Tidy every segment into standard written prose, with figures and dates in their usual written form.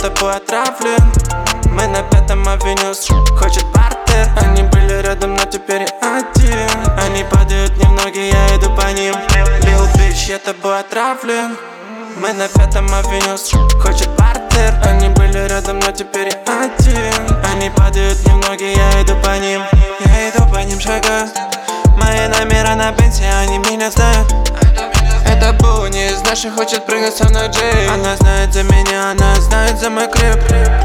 тобой отравлен. Мы на 5-м авеню, хочет партер. Они были рядом, но теперь я один. Они падают немногие, я иду по ним. Lil bitch, я тобой отравлен. Мы на 5-м авеню, хочет партер. Они были рядом, но теперь я один. Они падают немногие, я иду по ним. Я иду по ним шага. Мои намеры на пенсии, они меня знают. Это Бу, не из наших, хочет прыгнуть со мной Джей. Она знает за меня, она знает за мой крип.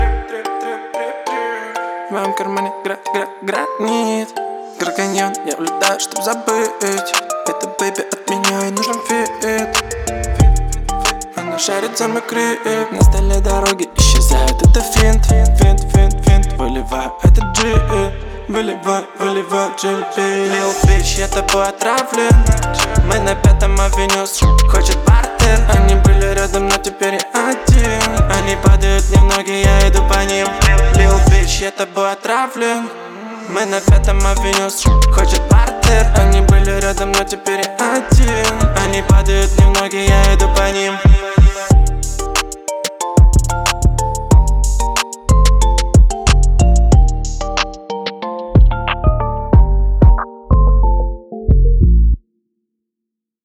В моем кармане гранит. Гарганьон, я улетаю, чтоб забыть. Это бэйби от меня и нужен фит. Она шарит за мой крип. На столе дороги исчезает, это финт. Выливаю этот джи. Выливаю джи. Lil bitch, я тобой отравлен. Мы на 5-м авеню, хочет партер. Они были рядом, но теперь я один. Они падают немногие, я иду по ним. Lil bitch, я тобой отравлен. Мы на 5-м авеню, хочет партер. Они были рядом, но теперь я один. Они падают немногие, я иду по ним.